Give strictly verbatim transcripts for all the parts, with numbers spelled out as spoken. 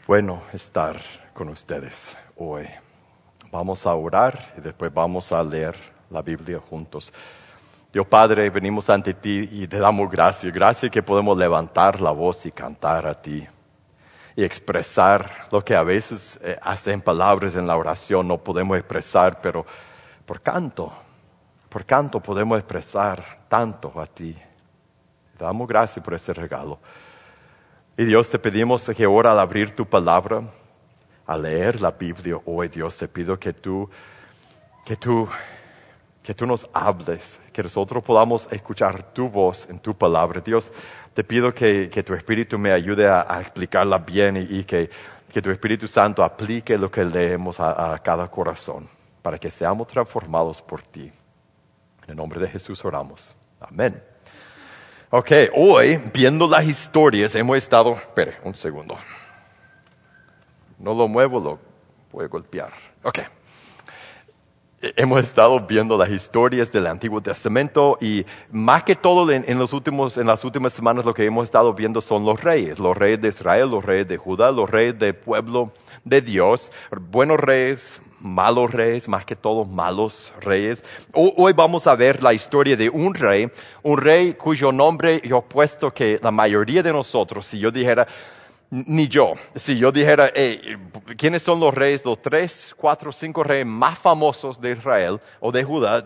bueno estar con ustedes hoy. Vamos a orar y después vamos a leer la Biblia juntos. Dios Padre, venimos ante ti y te damos gracias. Gracias que podemos levantar la voz y cantar a ti. Y expresar lo que a veces eh, hasta en palabras en la oración no podemos expresar, pero por canto, por canto podemos expresar tanto a ti. Te damos gracias por ese regalo. Y Dios, te pedimos que ahora al abrir tu palabra, al leer la Biblia hoy, Dios, te pido que tú, que tú, que tú nos hables, que nosotros podamos escuchar tu voz en tu palabra. Dios, te pido que, que tu Espíritu me ayude a, a explicarla bien y, y que, que tu Espíritu Santo aplique lo que leemos a, a cada corazón, para que seamos transformados por ti. En el nombre de Jesús oramos. Amén. Ok, hoy, viendo las historias, hemos estado... Espere, un segundo. No lo muevo, lo voy a golpear. Ok. Hemos estado viendo las historias del Antiguo Testamento y más que todo en, en, los últimos, en las últimas semanas lo que hemos estado viendo son los reyes. Los reyes de Israel, los reyes de Judá, los reyes del pueblo de Dios. Buenos reyes, malos reyes, más que todo malos reyes. Hoy vamos a ver la historia de un rey, un rey cuyo nombre yo he puesto que la mayoría de nosotros, si yo dijera... Ni yo. Si yo dijera, hey, ¿quiénes son los reyes, los tres, cuatro, cinco reyes más famosos de Israel o de Judá?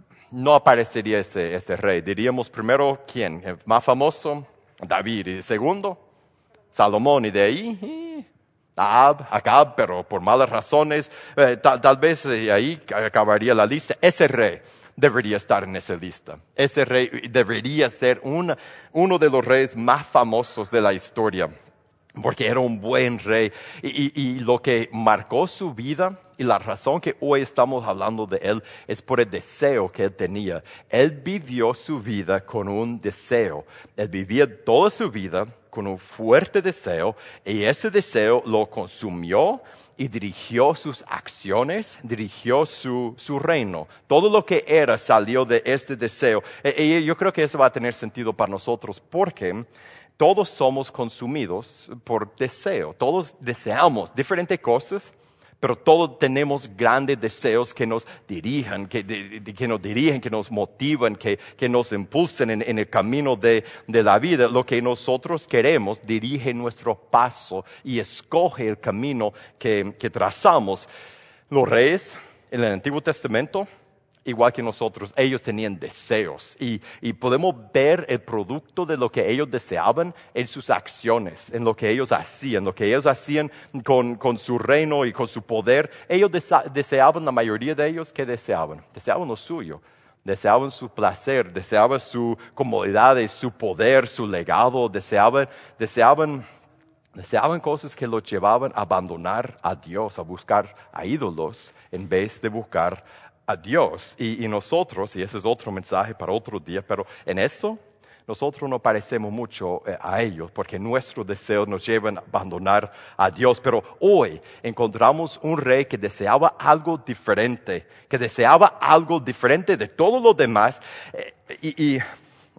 No aparecería ese, ese rey. Diríamos primero, ¿quién? El más famoso, David. Y segundo, Salomón. Y de ahí, Ahab, Acab, pero por malas razones. Eh, tal, tal vez eh, ahí acabaría la lista. Ese rey debería estar en esa lista. Ese rey debería ser una, uno de los reyes más famosos de la historia. Porque era un buen rey y, y, y lo que marcó su vida y la razón que hoy estamos hablando de él es por el deseo que él tenía. Él vivió su vida con un deseo. Él vivía toda su vida con un fuerte deseo y ese deseo lo consumió y dirigió sus acciones, dirigió su, su reino. Todo lo que era salió de este deseo. Y, y yo creo que eso va a tener sentido para nosotros porque... Todos somos consumidos por deseo. Todos deseamos diferentes cosas, pero todos tenemos grandes deseos que nos dirijan, que, de, de, que nos dirigen, que nos motivan, que, que nos impulsen en, en el camino de, de la vida. Lo que nosotros queremos dirige nuestro paso y escoge el camino que, que trazamos. Los reyes en el Antiguo Testamento, igual que nosotros, ellos tenían deseos y, y podemos ver el producto de lo que ellos deseaban en sus acciones, en lo que ellos hacían, lo que ellos hacían con, con su reino y con su poder. Ellos desa- deseaban, la mayoría de ellos, ¿qué deseaban? Deseaban lo suyo, deseaban su placer, deseaban su comodidad, su poder, su legado, deseaban, deseaban, deseaban cosas que los llevaban a abandonar a Dios, a buscar a ídolos en vez de buscar a Dios. Y, y nosotros, y ese es otro mensaje para otro día, pero en eso nosotros no parecemos mucho eh, a ellos, porque nuestros deseos nos llevan a abandonar a Dios. Pero hoy encontramos un rey que deseaba algo diferente, que deseaba algo diferente de todos los demás, eh, y, y,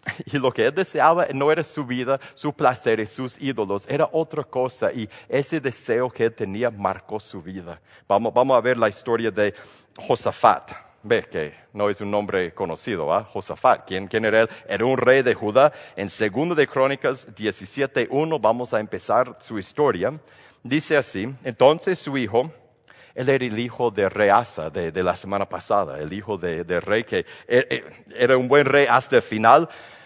y lo que él deseaba no era su vida, su placer y sus ídolos, era otra cosa, y ese deseo que él tenía marcó su vida. Vamos, vamos a ver la historia de Josafat. Ve que no es un nombre conocido, ¿ah? Josafat. ¿Quién, ¿Quién era él? Era un rey de Judá. En Segunda de Crónicas diecisiete uno vamos a empezar su historia. Dice así, entonces su hijo, él era el hijo de rey Asa de, de la semana pasada, el hijo de, de rey que era un buen rey hasta el final.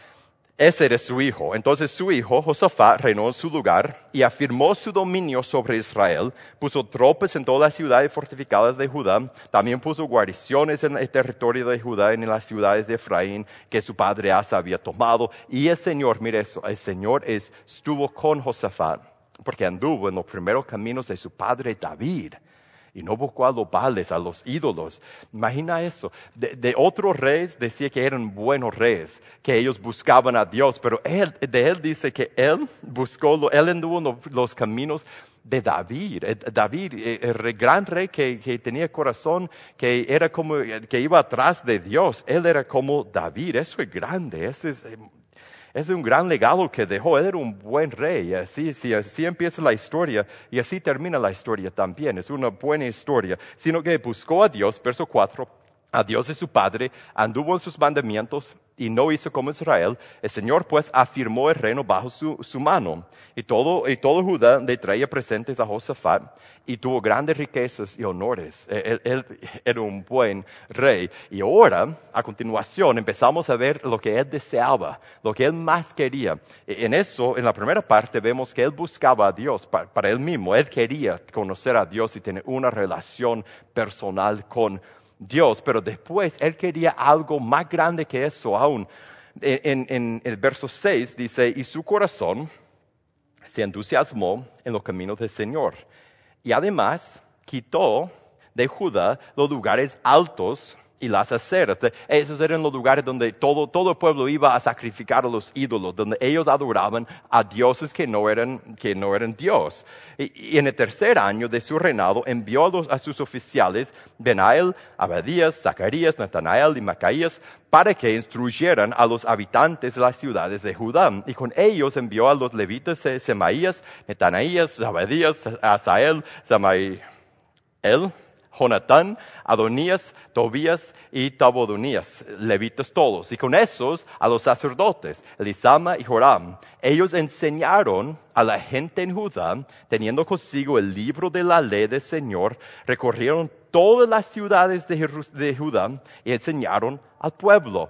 Ese era su hijo. Entonces su hijo, Josafat, reinó en su lugar y afirmó su dominio sobre Israel. Puso tropas en todas las ciudades fortificadas de Judá. También puso guarniciones en el territorio de Judá, en las ciudades de Efraín, que su padre Asa había tomado. Y el Señor, mire eso, el Señor es, estuvo con Josafat, porque anduvo en los primeros caminos de su padre David. Y no buscó a los Baales, a los ídolos. Imagina eso. De, de otros reyes decía que eran buenos reyes, que ellos buscaban a Dios. Pero él, de él dice que él buscó, él anduvo en los, los caminos de David. David, el gran rey que, que tenía corazón, que era como, que iba atrás de Dios. Él era como David. Eso es grande. Eso es, Es un gran legado que dejó. Él era un buen rey. Y así, así, así empieza la historia y así termina la historia también. Es una buena historia. Sino que buscó a Dios, verso cuatro, a Dios de su padre, anduvo en sus mandamientos y no hizo como Israel. El Señor pues afirmó el reino bajo su, su mano. Y todo, y todo Judá le traía presentes a Josafat y tuvo grandes riquezas y honores. Él, él era un buen rey. Y ahora, a continuación, empezamos a ver lo que él deseaba, lo que él más quería. En eso, en la primera parte, vemos que él buscaba a Dios para, para él mismo. Él quería conocer a Dios y tener una relación personal con Dios, pero después él quería algo más grande que eso aún. En, en, en el verso seis dice, y su corazón se entusiasmó en los caminos del Señor. Y además quitó de Judá los lugares altos y las aceras. Esos eran los lugares donde todo, todo el pueblo iba a sacrificar a los ídolos, donde ellos adoraban a dioses que no eran, que no eran Dios. Y, y en el tercer año de su reinado envió a, los, a sus oficiales, Benael, Abadías, Zacarías, Natanael y Macaías, para que instruyeran a los habitantes de las ciudades de Judá. Y con ellos envió a los levitas Semaías, Netanaías, Abadías, Asael, Samael, Jonatán, Adonías, Tobías y Tabodonías, levitas todos. Y con esos a los sacerdotes, Elisama y Joram. Ellos enseñaron a la gente en Judá, teniendo consigo el libro de la ley del Señor, recorrieron todas las ciudades de, Jerus- de Judá y enseñaron al pueblo.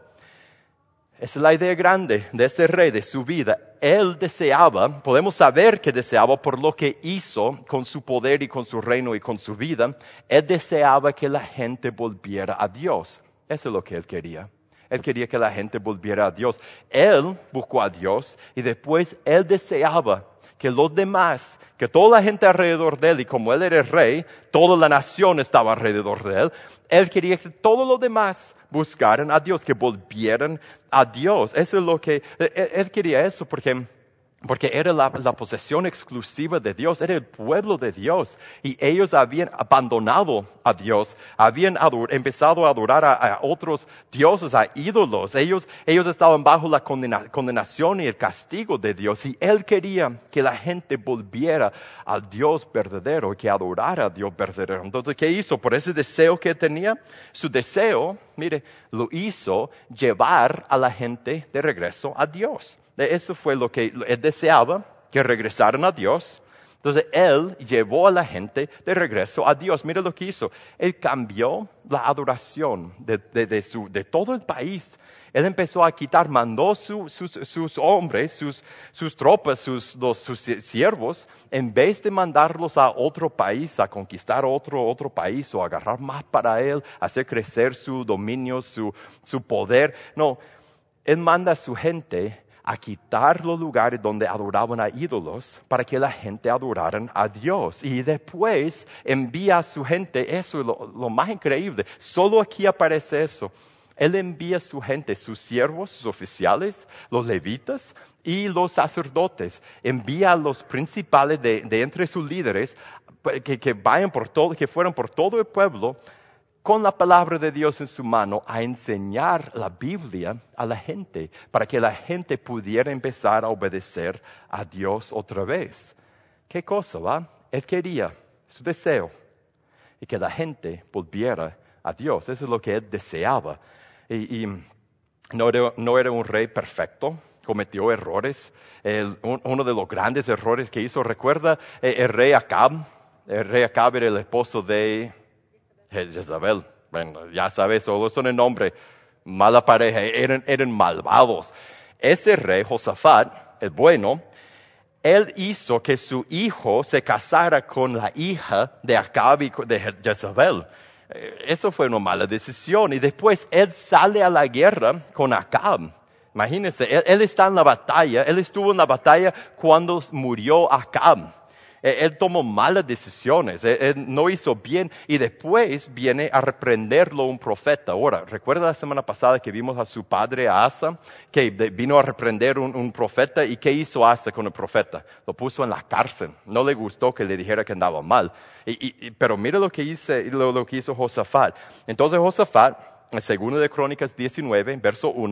Esa es la idea grande de ese rey, de su vida. Él deseaba, podemos saber que deseaba por lo que hizo con su poder y con su reino y con su vida. Él deseaba que la gente volviera a Dios. Eso es lo que él quería. Él quería que la gente volviera a Dios. Él buscó a Dios y después él deseaba que los demás, que toda la gente alrededor de él, y como él era el rey, toda la nación estaba alrededor de él, él quería que todos los demás buscaran a Dios, que volvieran a Dios. Eso es lo que, él, él quería eso porque, porque era la, la posesión exclusiva de Dios, era el pueblo de Dios. Y ellos habían abandonado a Dios, habían ador, empezado a adorar a, a otros dioses, a ídolos. Ellos, ellos estaban bajo la condena, condenación y el castigo de Dios. Y él quería que la gente volviera al Dios verdadero, que adorara a Dios verdadero. Entonces, ¿qué hizo? Por ese deseo que tenía, su deseo, mire, lo hizo llevar a la gente de regreso a Dios. Eso fue lo que él deseaba, que regresaran a Dios. Entonces, él llevó a la gente de regreso a Dios. Mira lo que hizo. Él cambió la adoración de, de, de, su, de todo el país. Él empezó a quitar, mandó su, sus, sus hombres, sus, sus tropas, sus, los, sus siervos, en vez de mandarlos a otro país, a conquistar otro, otro país o agarrar más para él, hacer crecer su dominio, su, su poder. No, él manda a su gente a quitar los lugares donde adoraban a ídolos para que la gente adoraran a Dios. Y después envía a su gente, eso es lo, lo más increíble, solo aquí aparece eso. Él envía a su gente, sus siervos, sus oficiales, los levitas y los sacerdotes. Envía a los principales de, de entre sus líderes que, que vayan por todo, que fueran por todo el pueblo con la palabra de Dios en su mano a enseñar la Biblia a la gente, para que la gente pudiera empezar a obedecer a Dios otra vez. ¿Qué cosa, va? Él quería, su deseo, y que la gente volviera a Dios. Eso es lo que él deseaba. Y, y no, era, no era un rey perfecto, cometió errores. El, un, uno de los grandes errores que hizo, ¿recuerda el, el rey Acab? El rey Acab era el esposo de Jezabel. Bueno, ya sabes, solo son el nombre. Mala pareja, eran, eran malvados. Ese rey, Josafat, el bueno, él hizo que su hijo se casara con la hija de Acab y de Jezabel. Eso fue una mala decisión. Y después él sale a la guerra con Acab. Imagínense, él, él está en la batalla, él estuvo en la batalla cuando murió Acab. Él tomó malas decisiones, él, él no hizo bien y después viene a reprenderlo un profeta. Ahora, ¿recuerda la semana pasada que vimos a su padre, a Asa, que vino a reprender un, un profeta? ¿Y qué hizo Asa con el profeta? Lo puso en la cárcel. No le gustó que le dijera que andaba mal. Y, y, pero mira lo que, hice, lo, lo que hizo Josafat. Entonces Josafat, en segundo de Crónicas diecinueve, verso uno,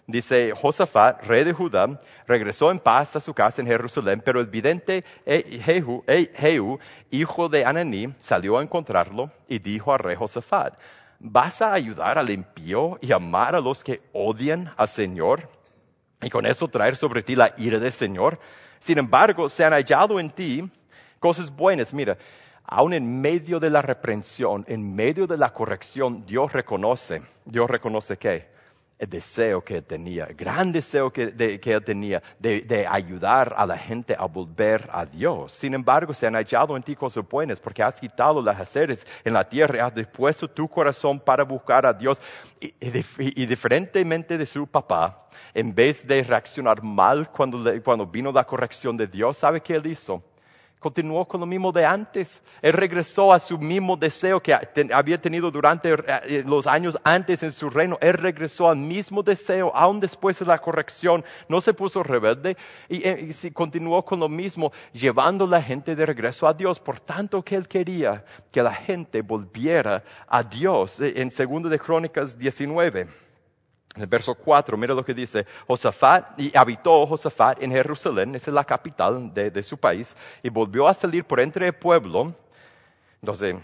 Dice, Josafat, rey de Judá, regresó en paz a su casa en Jerusalén, pero el vidente Jehu, Jehu, hijo de Ananí, salió a encontrarlo y dijo al rey Josafat, ¿vas a ayudar al impío y amar a los que odian al Señor? Y con eso traer sobre ti la ira del Señor. Sin embargo, se han hallado en ti cosas buenas. Mira, aún en medio de la reprensión, en medio de la corrección, Dios reconoce, Dios reconoce ¿qué? El deseo que él tenía, el gran deseo que, de, que él tenía de, de ayudar a la gente a volver a Dios. Sin embargo, se han hallado en ti cosas buenas porque has quitado las aceres en la tierra y has dispuesto tu corazón para buscar a Dios. Y, y, y diferentemente de su papá, en vez de reaccionar mal cuando, le, cuando vino la corrección de Dios, ¿sabe qué él hizo? Continuó con lo mismo de antes. Él regresó a su mismo deseo que había tenido durante los años antes en su reino. Él regresó al mismo deseo, aún después de la corrección. No se puso rebelde y, y, y continuó con lo mismo, llevando a la gente de regreso a Dios. Por tanto que él quería que la gente volviera a Dios. En segundo de Crónicas diecinueve. En el verso cuatro, mira lo que dice, Josafat, y habitó Josafat en Jerusalén, esa es la capital de, de su país, y volvió a salir por entre el pueblo. Entonces,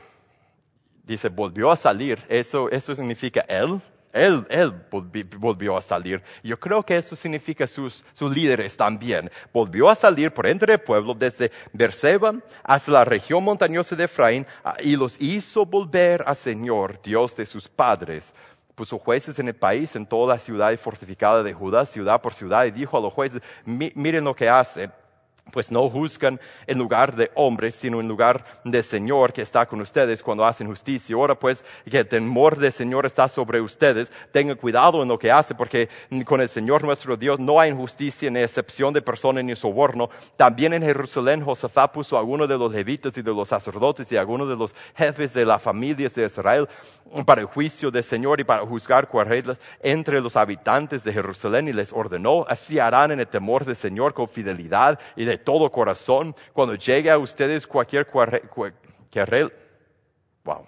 dice, volvió a salir, eso, eso significa él, él, él volvió a salir. Yo creo que eso significa sus, sus líderes también. Volvió a salir por entre el pueblo desde Berseba hasta la región montañosa de Efraín, y los hizo volver al Señor, Dios de sus padres. Puso jueces en el país, en toda la ciudad fortificada de Judá, ciudad por ciudad, y dijo a los jueces, miren lo que hace, pues no juzgan en lugar de hombres, sino en lugar del Señor que está con ustedes cuando hacen justicia. Ahora pues, que el temor del Señor está sobre ustedes, tengan cuidado en lo que hace, porque con el Señor nuestro Dios no hay injusticia ni excepción de persona ni soborno. También en Jerusalén Josafat puso a algunos de los levitas y de los sacerdotes y a algunos de los jefes de las familias de Israel para el juicio del Señor y para juzgar cuartelas entre los habitantes de Jerusalén, y les ordenó, así harán en el temor del Señor con fidelidad y de todo corazón cuando llegue a ustedes cualquier querel. Wow.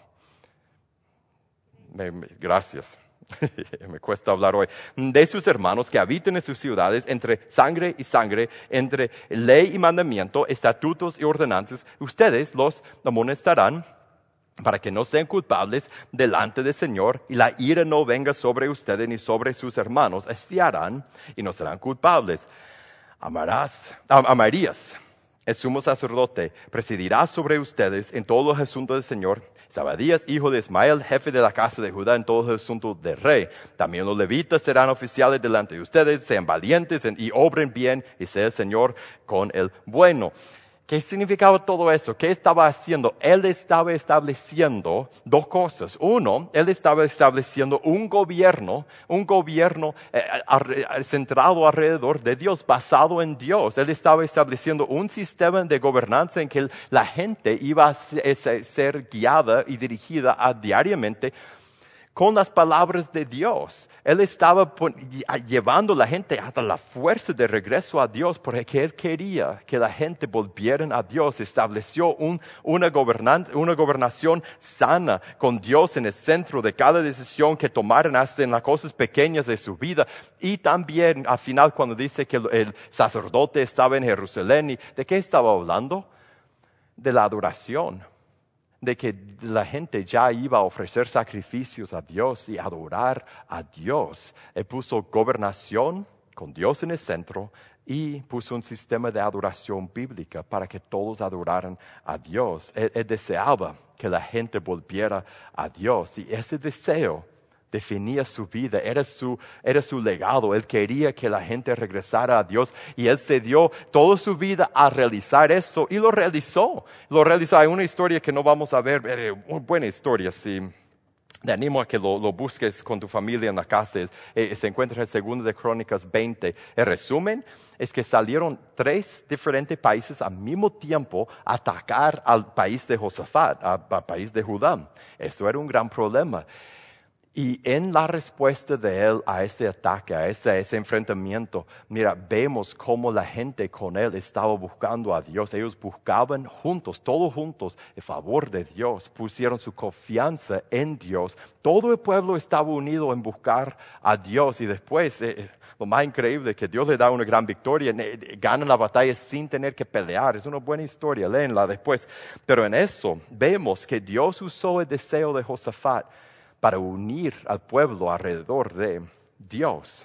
Me, me, gracias. Me cuesta hablar hoy. De sus hermanos que habiten en sus ciudades, entre sangre y sangre, entre ley y mandamiento, estatutos y ordenanzas, ustedes los amonestarán para que no sean culpables delante del Señor y la ira no venga sobre ustedes ni sobre sus hermanos. Así harán y no serán culpables. Amarás, amarías, el sumo sacerdote, presidirá sobre ustedes en todos los asuntos del Señor. Zabadías, hijo de Ismael, jefe de la casa de Judá en todos los asuntos del rey. También los levitas serán oficiales delante de ustedes, sean valientes y obren bien, y sea el Señor con el bueno. ¿Qué significaba todo eso? ¿Qué estaba haciendo? Él estaba estableciendo dos cosas. Uno, él estaba estableciendo un gobierno, un gobierno eh, ar- centrado alrededor de Dios, basado en Dios. Él estaba estableciendo un sistema de gobernanza en que la gente iba a ser guiada y dirigida a, diariamente con las palabras de Dios. Él estaba llevando a la gente hasta la fuerza de regreso a Dios, porque Él quería que la gente volviera a Dios. Estableció un, una, gobernanza, una gobernación sana, con Dios en el centro de cada decisión que tomaran, hasta en las cosas pequeñas de su vida. Y también al final, cuando dice que el, el sacerdote estaba en Jerusalén, ¿de qué estaba hablando? De la adoración. De que la gente ya iba a ofrecer sacrificios a Dios y adorar a Dios. Él puso gobernación con Dios en el centro y puso un sistema de adoración bíblica para que todos adoraran a Dios. Él, él deseaba que la gente volviera a Dios, y ese deseo definía su vida, era su, era su legado. Él quería que la gente regresara a Dios, y Él se dio toda su vida a realizar eso, y lo realizó. Lo realizó. Hay una historia que no vamos a ver, eh, muy buena historia, sí. Te animo a que lo, lo busques con tu familia en la casa. Eh, se encuentra en segundo de Crónicas veinte. El resumen es que salieron tres diferentes países al mismo tiempo a atacar al país de Josafat, al país de Judá. Eso era un gran problema. Y en la respuesta de él a ese ataque, a ese, a ese enfrentamiento, mira, vemos cómo la gente con él estaba buscando a Dios. Ellos buscaban juntos, todos juntos, el favor de Dios. Pusieron su confianza en Dios. Todo el pueblo estaba unido en buscar a Dios. Y después, eh, lo más increíble es que Dios le da una gran victoria. Ganan la batalla sin tener que pelear. Es una buena historia, léenla después. Pero en eso vemos que Dios usó el deseo de Josafat para unir al pueblo alrededor de Dios.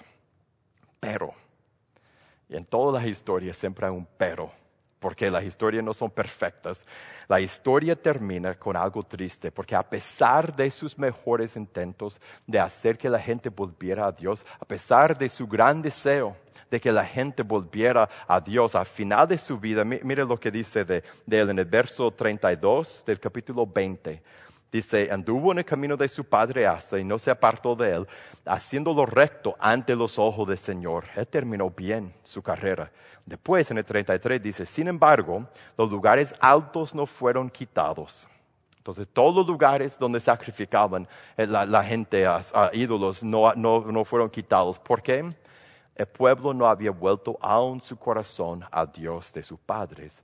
Pero, y en todas las historias siempre hay un pero, porque las historias no son perfectas. La historia termina con algo triste, porque a pesar de sus mejores intentos de hacer que la gente volviera a Dios, a pesar de su gran deseo de que la gente volviera a Dios, al final de su vida, mire lo que dice de, de él en el verso treinta y dos del capítulo veinte. Dice, anduvo en el camino de su padre Asa y no se apartó de él, haciendo lo recto ante los ojos del Señor. Él terminó bien su carrera. Después, en el treinta y tres, dice, sin embargo, los lugares altos no fueron quitados. Entonces, todos los lugares donde sacrificaban la, la gente a, a ídolos no, no, no fueron quitados. ¿Por qué? El pueblo no había vuelto aún su corazón a Dios de sus padres.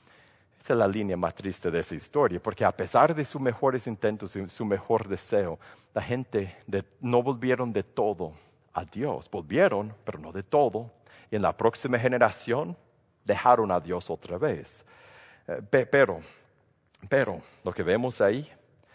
Esa es la línea más triste de esa historia, porque a pesar de sus mejores intentos y su mejor deseo, la gente de, no volvieron de todo a Dios. Volvieron, pero no de todo. Y en la próxima generación dejaron a Dios otra vez. Eh, pero, pero, lo que vemos ahí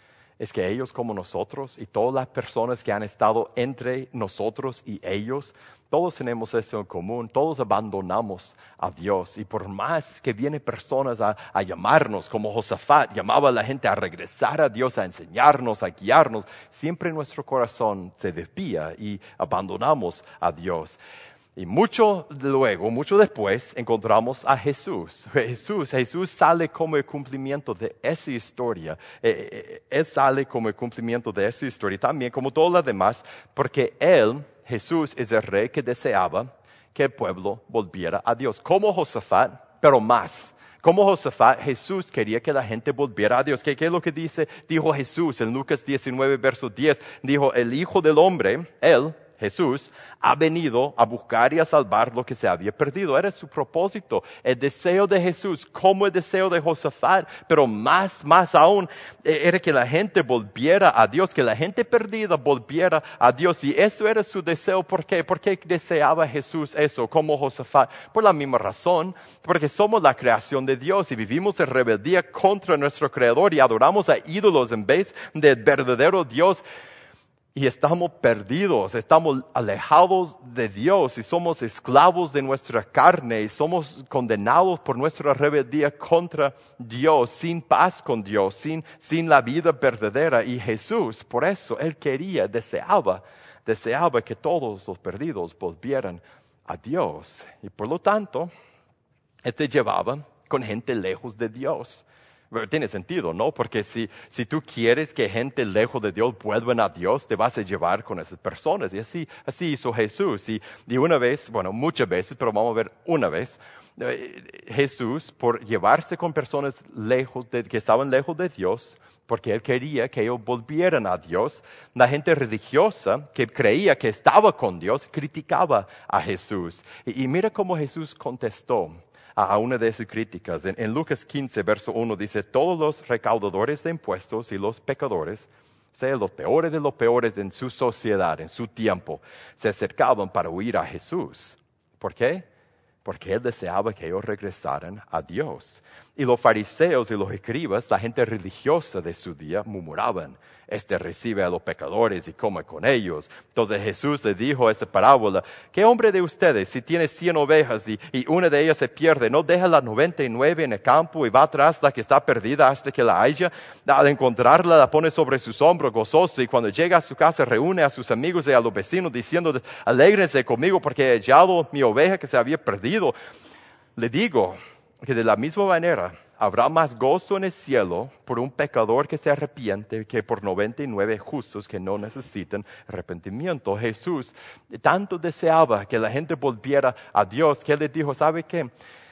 es que ellos como nosotros y todas las personas que han estado entre nosotros y ellos, todos tenemos eso en común, todos abandonamos a Dios. Y por más que vienen personas a, a llamarnos, como Josafat, llamaba a la gente a regresar a Dios, a enseñarnos, a guiarnos, siempre nuestro corazón se desvía y abandonamos a Dios. Y mucho luego, mucho después, encontramos a Jesús. Jesús, Jesús sale como el cumplimiento de esa historia. Eh, eh, él sale como el cumplimiento de esa historia, también como todas las demás, porque Él, Jesús, es el rey que deseaba que el pueblo volviera a Dios. Como Josafat, pero más. Como Josafat, Jesús quería que la gente volviera a Dios. ¿Qué, qué es lo que dice? Dijo Jesús en Lucas diecinueve, verso diez. Dijo, el Hijo del Hombre, Él, Jesús, ha venido a buscar y a salvar lo que se había perdido. Era su propósito. El deseo de Jesús, como el deseo de Josafat, pero más, más aún, era que la gente volviera a Dios, que la gente perdida volviera a Dios. Y eso era su deseo. ¿Por qué? ¿Por qué deseaba Jesús eso, como Josafat? Por la misma razón, porque somos la creación de Dios y vivimos en rebeldía contra nuestro Creador y adoramos a ídolos en vez del verdadero Dios. Y estamos perdidos, estamos alejados de Dios y somos esclavos de nuestra carne y somos condenados por nuestra rebeldía contra Dios, sin paz con Dios, sin, sin la vida verdadera. Y Jesús, por eso, Él quería, deseaba, deseaba que todos los perdidos volvieran a Dios. Y por lo tanto, Él te llevaba con gente lejos de Dios. Tiene sentido, ¿no? Porque si, si tú quieres que gente lejos de Dios vuelvan a Dios, te vas a llevar con esas personas. Y así, así hizo Jesús. Y, y una vez, bueno, muchas veces, pero vamos a ver una vez, eh, Jesús, por llevarse con personas lejos de, que estaban lejos de Dios, porque Él quería que ellos volvieran a Dios, la gente religiosa que creía que estaba con Dios, criticaba a Jesús. Y, y mira cómo Jesús contestó a una de sus críticas. En, en Lucas quince, verso uno, dice, todos los recaudadores de impuestos y los pecadores, o sea, los peores de los peores en su sociedad, en su tiempo, se acercaban para oír a Jesús. ¿Por qué? Porque Él deseaba que ellos regresaran a Dios. Y los fariseos y los escribas, la gente religiosa de su día, murmuraban, este recibe a los pecadores y come con ellos. Entonces Jesús le dijo esa parábola, ¿qué hombre de ustedes, si tiene cien ovejas y, y una de ellas se pierde, no deja las noventa y nueve en el campo y va atrás la que está perdida hasta que la haya? Al encontrarla, la pone sobre sus hombros gozoso y cuando llega a su casa reúne a sus amigos y a los vecinos diciendo, alégrense conmigo porque he hallado mi oveja que se había perdido. Le digo que de la misma manera habrá más gozo en el cielo por un pecador que se arrepiente que por noventa y nueve justos que no necesitan arrepentimiento. Jesús tanto deseaba que la gente volviera a Dios que Él les dijo, ¿sabe qué?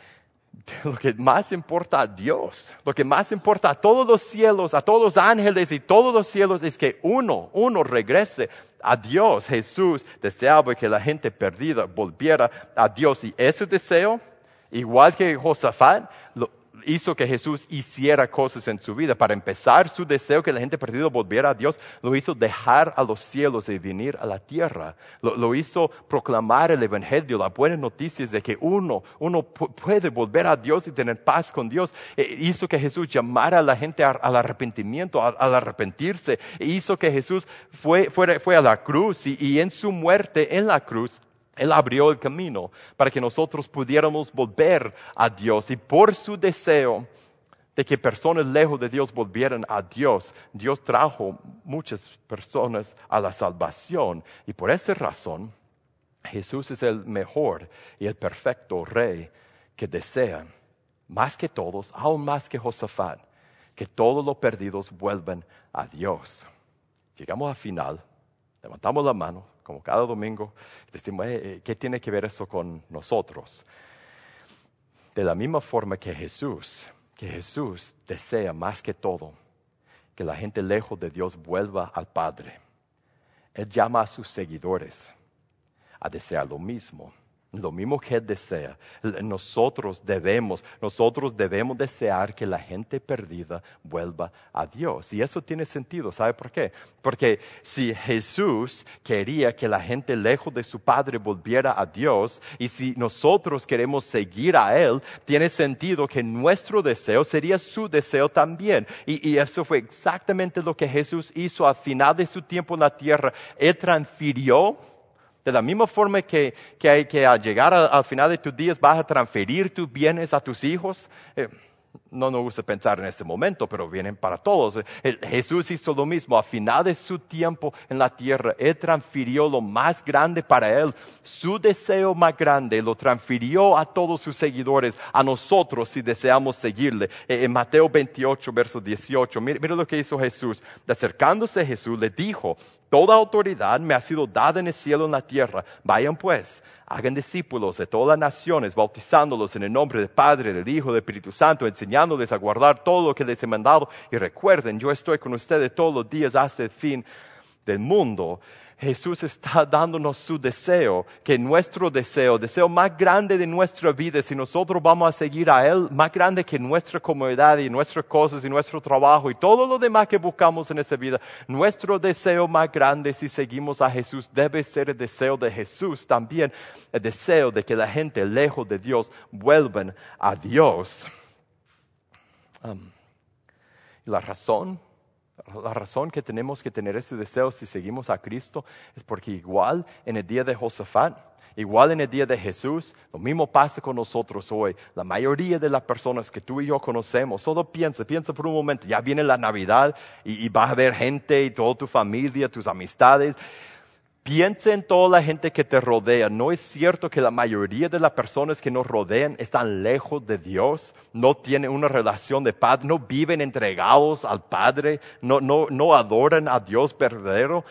lo que más importa a Dios, lo que más importa a todos los cielos, a todos los ángeles y todos los cielos es que uno, uno regrese a Dios. Jesús deseaba que la gente perdida volviera a Dios, y ese deseo, igual que Josafat, lo, hizo que Jesús hiciera cosas en su vida. Para empezar, su deseo que la gente perdida volviera a Dios, lo hizo dejar a los cielos y venir a la tierra. Lo, lo hizo proclamar el evangelio, las buenas noticias de que uno, uno puede volver a Dios y tener paz con Dios. E hizo que Jesús llamara a la gente a, al arrepentimiento, a, al arrepentirse. E hizo que Jesús fue, fue, fue a la cruz y, y en su muerte en la cruz, Él abrió el camino para que nosotros pudiéramos volver a Dios. Y por su deseo de que personas lejos de Dios volvieran a Dios, Dios trajo muchas personas a la salvación. Y por esa razón, Jesús es el mejor y el perfecto Rey que desea, más que todos, aún más que Josafat, que todos los perdidos vuelvan a Dios. Llegamos al final, levantamos la mano, como cada domingo, decimos, eh, ¿qué tiene que ver eso con nosotros? De la misma forma que Jesús, que Jesús desea más que todo que la gente lejos de Dios vuelva al Padre. Él llama a sus seguidores a desear lo mismo. Lo mismo que Él desea. Nosotros debemos, nosotros debemos desear que la gente perdida vuelva a Dios. Y eso tiene sentido. ¿Sabe por qué? Porque si Jesús quería que la gente lejos de su Padre volviera a Dios, y si nosotros queremos seguir a Él, tiene sentido que nuestro deseo sería su deseo también. Y, y eso fue exactamente lo que Jesús hizo al final de su tiempo en la tierra. Él transfirió. De la misma forma que, que, hay, que al llegar al, al final de tus días vas a transferir tus bienes a tus hijos. Eh, no nos gusta pensar en ese momento, pero vienen para todos. Eh, Jesús hizo lo mismo. Al final de su tiempo en la tierra, Él transfirió lo más grande para Él. Su deseo más grande lo transfirió a todos sus seguidores, a nosotros si deseamos seguirle. Eh, en Mateo veintiocho, verso dieciocho, mira, mira lo que hizo Jesús. Acercándose a Jesús, le dijo: toda autoridad me ha sido dada en el cielo y en la tierra. Vayan pues, hagan discípulos de todas las naciones, bautizándolos en el nombre del Padre, del Hijo, del Espíritu Santo, enseñándoles a guardar todo lo que les he mandado. Y recuerden, yo estoy con ustedes todos los días hasta el fin del mundo. Jesús está dándonos su deseo, que nuestro deseo, deseo más grande de nuestra vida, si nosotros vamos a seguir a Él, más grande que nuestra comodidad y nuestras cosas y nuestro trabajo y todo lo demás que buscamos en esa vida, nuestro deseo más grande si seguimos a Jesús debe ser el deseo de Jesús también, el deseo de que la gente lejos de Dios vuelvan a Dios. Um, la razón La razón que tenemos que tener ese deseo si seguimos a Cristo es porque igual en el día de Josafat, igual en el día de Jesús, lo mismo pasa con nosotros hoy. La mayoría de las personas que tú y yo conocemos, solo piensa, piensa por un momento, ya viene la Navidad y, y vas a ver gente y toda tu familia, tus amistades. Piensa en toda la gente que te rodea. ¿No es cierto que la mayoría de las personas que nos rodean están lejos de Dios? No tienen una relación de paz, no viven entregados al Padre, no, no, no adoran a Dios verdadero.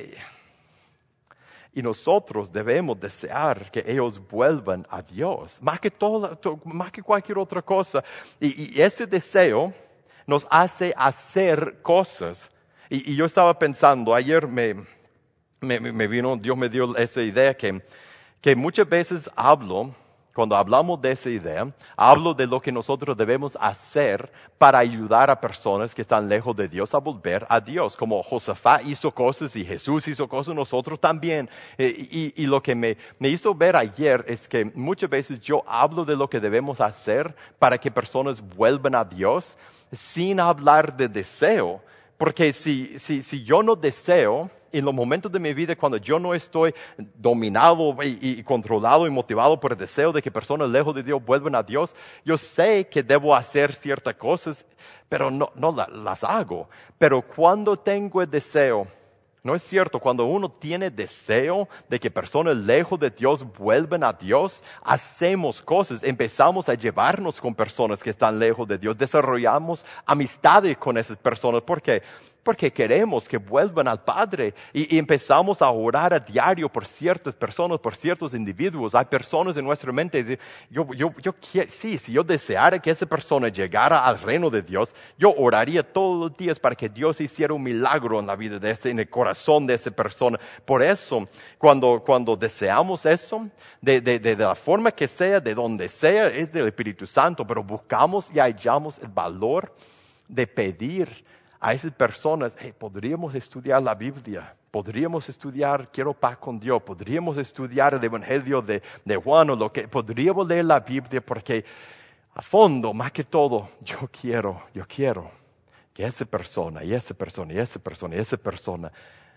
Y nosotros debemos desear que ellos vuelvan a Dios, más que, todo, más que cualquier otra cosa. Y, y ese deseo nos hace hacer cosas. Y, y yo estaba pensando, ayer me... Me, me vino, Dios me dio esa idea que, que muchas veces hablo, cuando hablamos de esa idea, hablo de lo que nosotros debemos hacer para ayudar a personas que están lejos de Dios a volver a Dios. Como Josafat hizo cosas y Jesús hizo cosas, nosotros también. Eh, y, y lo que me, me hizo ver ayer es que muchas veces yo hablo de lo que debemos hacer para que personas vuelvan a Dios sin hablar de deseo. Porque si, si, si yo no deseo, en los momentos de mi vida cuando yo no estoy dominado y, y controlado y motivado por el deseo de que personas lejos de Dios vuelvan a Dios, yo sé que debo hacer ciertas cosas, pero no, no la, las hago. Pero cuando tengo el deseo, ¿no es cierto? Cuando uno tiene deseo de que personas lejos de Dios vuelvan a Dios, hacemos cosas, empezamos a llevarnos con personas que están lejos de Dios, desarrollamos amistades con esas personas. ¿Por qué? porque queremos que vuelvan al Padre. Y, y empezamos a orar a diario por ciertas personas, por ciertos individuos. Hay personas en nuestra mente, yo, yo, yo, sí, si yo deseara que esa persona llegara al reino de Dios, yo oraría todos los días para que Dios hiciera un milagro en la vida de ese, en el corazón de esa persona. Por eso, cuando, cuando deseamos eso, de, de, de, de la forma que sea, de donde sea, es del Espíritu Santo, pero buscamos y hallamos el valor de pedir a esas personas, hey, podríamos estudiar la Biblia, podríamos estudiar Quiero paz con Dios, podríamos estudiar el Evangelio de, de Juan, o lo que, podríamos leer la Biblia, porque a fondo, más que todo, yo quiero, yo quiero que esa persona, y esa persona, y esa persona, y esa persona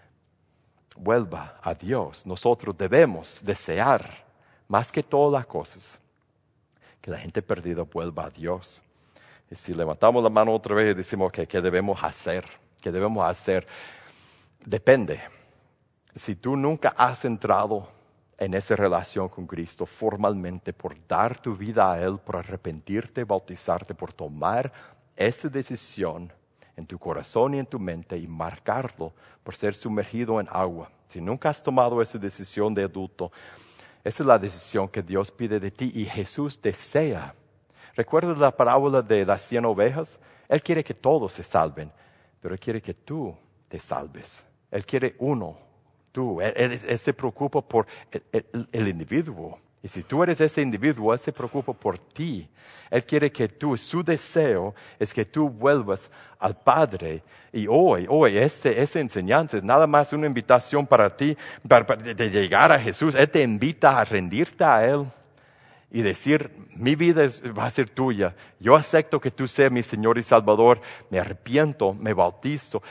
vuelva a Dios. Nosotros debemos desear, más que todas las cosas, que la gente perdida vuelva a Dios. Y si levantamos la mano otra vez y decimos que ¿qué debemos hacer? ¿Qué debemos hacer? Depende. Si tú nunca has entrado en esa relación con Cristo formalmente por dar tu vida a Él, por arrepentirte, bautizarte, por tomar esa decisión en tu corazón y en tu mente y marcarlo por ser sumergido en agua. Si nunca has tomado esa decisión de adulto, esa es la decisión que Dios pide de ti y Jesús desea. ¿Recuerdas la parábola de las cien ovejas? Él quiere que todos se salven, pero Él quiere que tú te salves. Él quiere uno, tú. Él, él, él se preocupa por el, el, el individuo. Y si tú eres ese individuo, Él se preocupa por ti. Él quiere que tú, su deseo es que tú vuelvas al Padre. Y hoy, hoy, este, esa enseñanza es nada más una invitación para ti, para, para de llegar a Jesús. Él te invita a rendirte a Él y decir, mi vida es, va a ser tuya. Yo acepto que tú seas mi Señor y Salvador. Me arrepiento, me bautizo.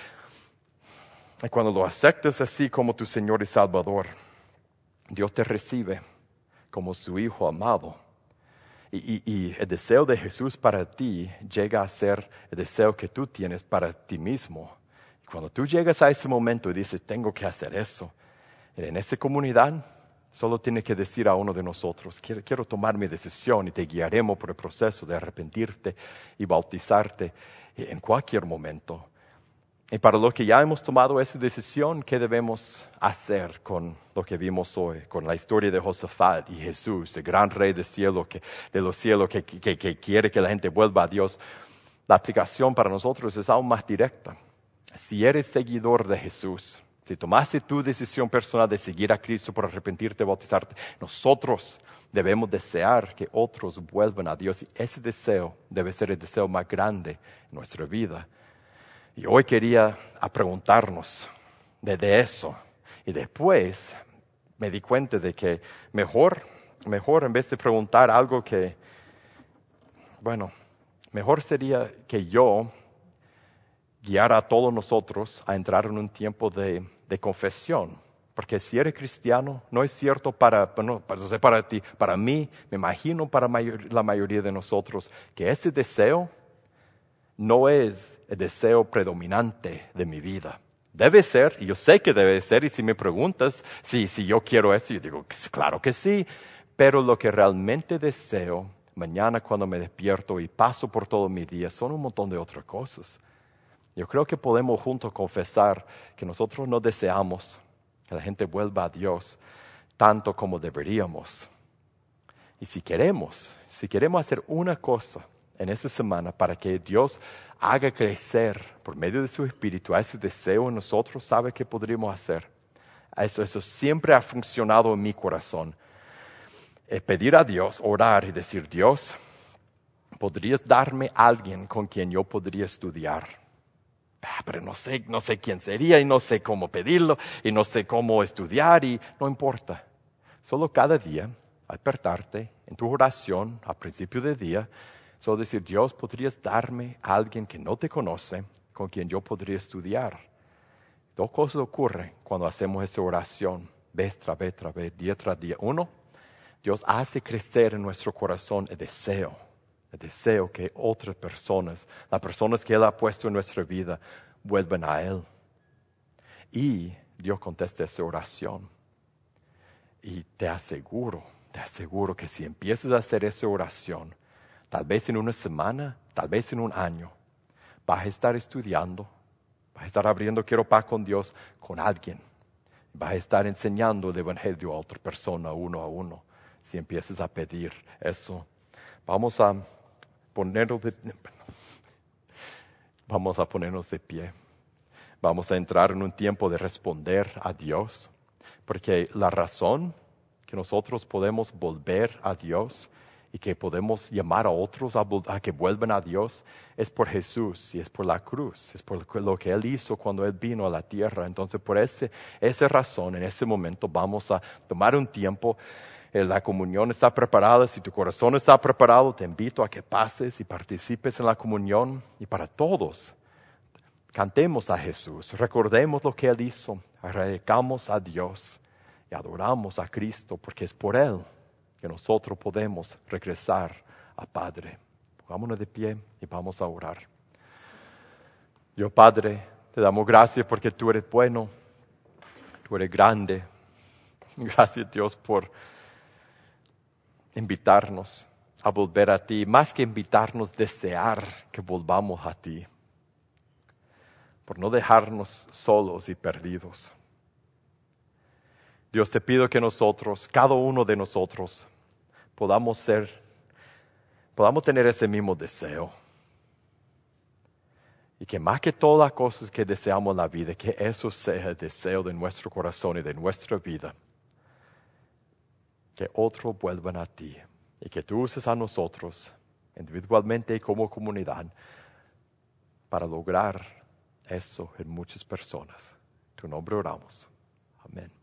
Y cuando lo aceptas así como tu Señor y Salvador, Dios te recibe como su Hijo amado. Y, y, y el deseo de Jesús para ti llega a ser el deseo que tú tienes para ti mismo. Y cuando tú llegas a ese momento y dices, tengo que hacer eso, en esa comunidad solo tienes que decir a uno de nosotros, quiero, quiero tomar mi decisión y te guiaremos por el proceso de arrepentirte y bautizarte en cualquier momento. Y para los que ya hemos tomado esa decisión, ¿qué debemos hacer con lo que vimos hoy? Con la historia de Josafat y Jesús, el gran rey del cielo, que, de los cielos, que, que, que quiere que la gente vuelva a Dios. La aplicación para nosotros es aún más directa. Si eres seguidor de Jesús, si tomaste tu decisión personal de seguir a Cristo por arrepentirte y bautizarte, nosotros debemos desear que otros vuelvan a Dios. Y ese deseo debe ser el deseo más grande en nuestra vida. Y hoy quería preguntarnos de, de eso. Y después me di cuenta de que mejor, mejor en vez de preguntar algo que, bueno, mejor sería que yo guiara a todos nosotros a entrar en un tiempo de, de confesión. Porque si eres cristiano, no es cierto para, bueno, para, para ti, para mí, me imagino para mayor, la mayoría de nosotros, que ese deseo no es el deseo predominante de mi vida. Debe ser, y yo sé que debe ser, y si me preguntas si, si yo quiero esto, yo digo, claro que sí, pero lo que realmente deseo mañana cuando me despierto y paso por todo mi día son un montón de otras cosas. Yo creo que podemos juntos confesar que nosotros no deseamos que la gente vuelva a Dios tanto como deberíamos. Y si queremos, si queremos hacer una cosa en esta semana para que Dios haga crecer por medio de su Espíritu a ese deseo en nosotros, ¿sabe qué podríamos hacer? Eso, eso siempre ha funcionado en mi corazón. Es pedir a Dios, orar y decir, Dios, ¿podrías darme a alguien con quien yo podría estudiar? Ah, pero no sé, no sé quién sería y no sé cómo pedirlo y no sé cómo estudiar y no importa. Solo cada día, al despertarte en tu oración al principio del día, solo decir, Dios, ¿podrías darme a alguien que no te conoce, con quien yo podría estudiar? Dos cosas ocurren cuando hacemos esta oración, vez tras vez, tras vez, día tras día. Uno, Dios hace crecer en nuestro corazón el deseo, el deseo que otras personas, las personas que Él ha puesto en nuestra vida, vuelvan a Él. Y Dios contesta esa oración. Y te aseguro, te aseguro que si empiezas a hacer esa oración, tal vez en una semana, tal vez en un año, vas a estar estudiando, vas Vas a estar abriendo Quiero Paz con Dios con alguien. Vas a estar enseñando el Evangelio a otra persona, uno a uno, si empiezas a pedir eso. Vamos a ponernos de, vamos a ponernos de pie. Vamos a entrar en un tiempo de responder a Dios, porque la razón que nosotros podemos volver a Dios y que podemos llamar a otros a, a que vuelvan a Dios es por Jesús y es por la cruz, es por lo que Él hizo cuando Él vino a la tierra. Entonces, por ese, esa razón, en ese momento vamos a tomar un tiempo. Eh, la comunión está preparada. Si tu corazón está preparado, te invito a que pases y participes en la comunión. Y para todos, cantemos a Jesús, recordemos lo que Él hizo, agradezcamos a Dios y adoramos a Cristo, porque es por Él que nosotros podemos regresar a Padre. Pongámonos de pie y vamos a orar. Dios Padre, te damos gracias porque tú eres bueno, tú eres grande. Gracias Dios por invitarnos a volver a ti, más que invitarnos, desear que volvamos a ti, por no dejarnos solos y perdidos. Dios, te pido que nosotros, cada uno de nosotros, podamos ser, podamos tener ese mismo deseo. Y que más que todas las cosas que deseamos en la vida, que eso sea el deseo de nuestro corazón y de nuestra vida. Que otros vuelvan a ti y que tú uses a nosotros, individualmente y como comunidad, para lograr eso en muchas personas. En tu nombre oramos. Amén.